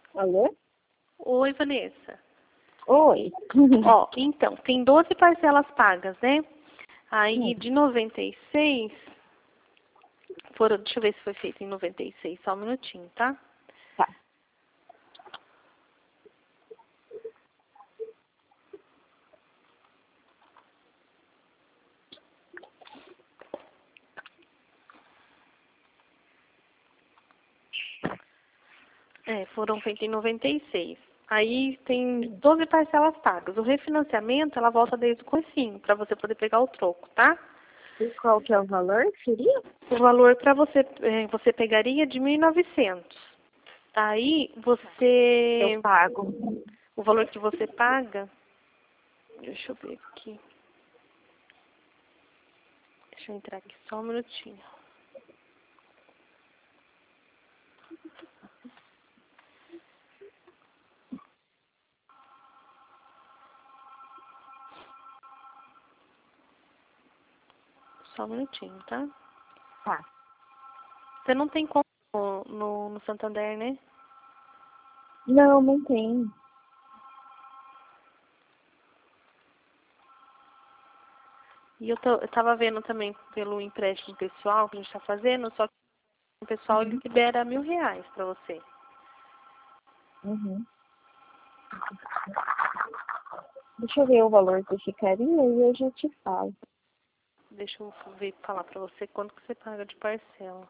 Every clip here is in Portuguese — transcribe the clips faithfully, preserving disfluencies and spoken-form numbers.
Alô? Oi, Vanessa. Oi. Ó, então, tem doze parcelas pagas, né? Aí Hum. de noventa e seis, foram, deixa eu ver se foi feito em noventa e seis, só um minutinho, tá? Tá. É, foram feitos em noventa e seis. Aí tem doze parcelas pagas. O refinanciamento, ela volta desde o comecinho, para você poder pegar o troco, tá? E qual que é o valor, seria? O valor para você, é, você pegaria de mil e novecentos. Aí você, Eu pago. o valor que você paga, deixa eu ver aqui. Deixa eu entrar aqui só um minutinho. Só um minutinho, tá? Tá. Você não tem conta no, no, no Santander, né? Não, não tem. E eu, tô, eu tava vendo também pelo empréstimo pessoal que a gente tá fazendo, só que o pessoal ele libera mil reais pra você. Uhum. Deixa eu ver o valor que ficaria e eu já te falo. Deixa eu ver, falar pra você quanto que você paga de parcela.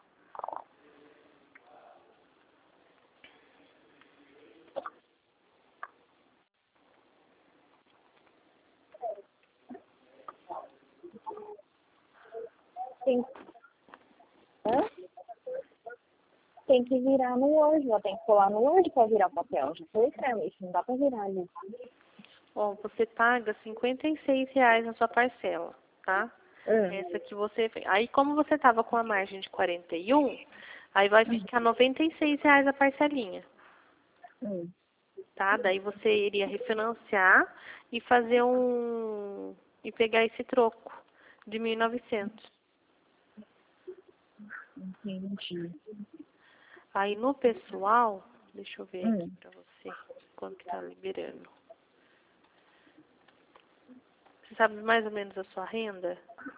Tem, hã? Tem que virar no Word, já tem que colar no Word pra virar papel. Já foi escreve isso, não dá pra virar ali. Ó, você paga cinquenta e seis reais na sua parcela, tá? Hum. Essa que você fez. Aí como você tava com a margem de quarenta e um, aí vai ficar noventa e seis reais a parcelinha, Hum. tá? Daí você iria refinanciar e fazer um... e pegar esse troco de mil e novecentos. Entendi. Aí no pessoal, deixa eu ver aqui Hum. pra você quanto que tá liberando. Você sabe mais ou menos a sua renda?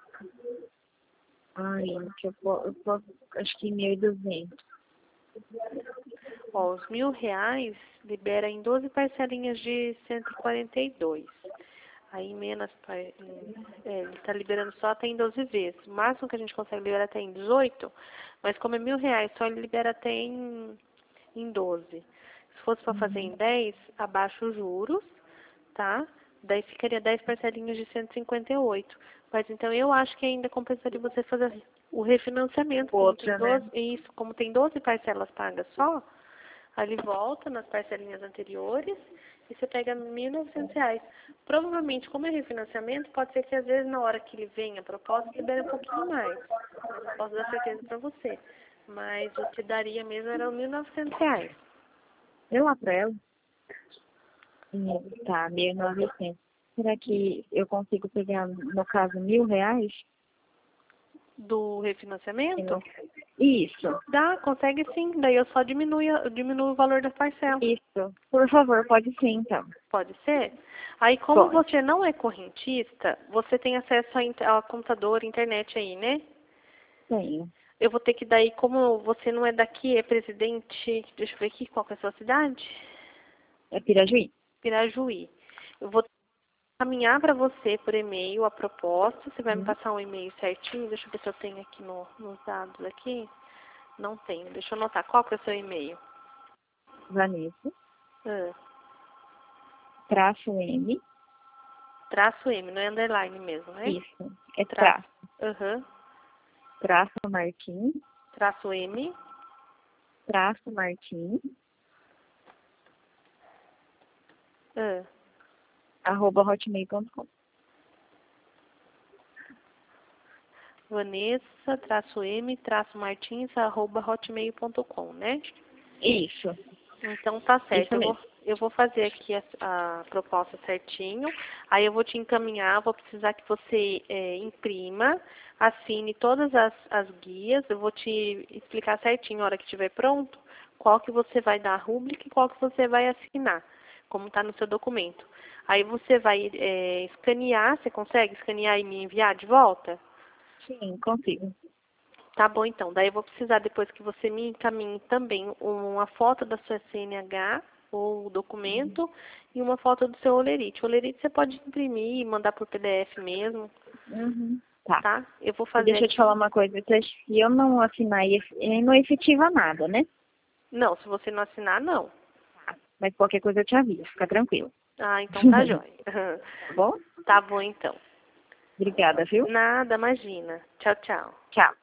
Ai, que eu, po- eu posso, acho que mil e duzentos. Ó, os mil reais libera em doze parcelinhas de cento e quarenta e dois. Aí menos, par- em- é, ele está liberando só até em doze vezes. O máximo que a gente consegue liberar até em dezoito, mas como é mil reais, só ele libera até em, em doze. Se fosse para fazer em dez, abaixa os juros, tá? Daí ficaria dez parcelinhas de cento e cinquenta e oito. Mas então eu acho que ainda compensaria você fazer o refinanciamento, como tem Outra, né? doze, isso, como tem doze parcelas pagas só, aí ele volta nas parcelinhas anteriores e você pega mil e novecentos reais. Provavelmente, como é refinanciamento, pode ser que às vezes na hora que ele vem a proposta, libere um pouquinho mais. Mas não posso dar certeza para você. Mas o que daria mesmo era mil e novecentos reais. Eu lá pra ela. Hum, Tá, mil e novecentos. Será que eu consigo pegar, no caso, mil reais? Do refinanciamento? Isso, Dá, consegue sim. Daí eu só diminuo, a- diminuo o valor da parcela. isso. Por favor, pode sim, então. Pode ser? Aí, como Pode. você não é correntista, você tem acesso a, inter- a computador, internet aí, né? Tenho. Eu vou ter que daí, como você não é daqui, é presidente, deixa eu ver aqui, qual que é a sua cidade? É Pirajuí? Pirajuí. Eu vou caminhar para você por e-mail a proposta, você vai me Hum. passar um e-mail certinho, deixa eu ver se eu tenho aqui no, nos dados aqui. Não tenho, deixa eu anotar, qual que é o seu e-mail? Vanessa, Ah, traço M, traço M, não é underline mesmo, né? isso, é Traço, traço, aham, traço Martins, traço M, traço Martins, ah, arroba hotmail ponto com. Vanessa, traço M, traço Martins, arroba hotmail ponto com, né? Isso, Então tá certo, isso eu vou, mesmo. eu vou fazer aqui a, a proposta certinho, aí eu vou te encaminhar, vou precisar que você é, imprima, assine todas as, as guias, eu vou te explicar certinho na hora que estiver pronto, qual que você vai dar rúbrica e qual que você vai assinar, como está no seu documento. Aí você vai é, escanear, você consegue escanear e me enviar de volta? Sim, consigo. Tá bom, então. Daí eu vou precisar depois que você me encaminhe também uma foto da sua C N H, ou documento, e uma foto do seu olerite. O olerite você pode imprimir e mandar por P D F mesmo, Uhum. Tá. tá? Eu vou E fazer deixa eu te aqui. falar uma coisa. Se eu não assinar, e não efetiva nada, né? Não, se você não assinar, não. Tá. Mas qualquer coisa eu te aviso, fica tranquilo. Ah, então tá jóia. Tá bom? Tá bom, então. Obrigada, viu? Nada, imagina. Tchau, tchau. Tchau.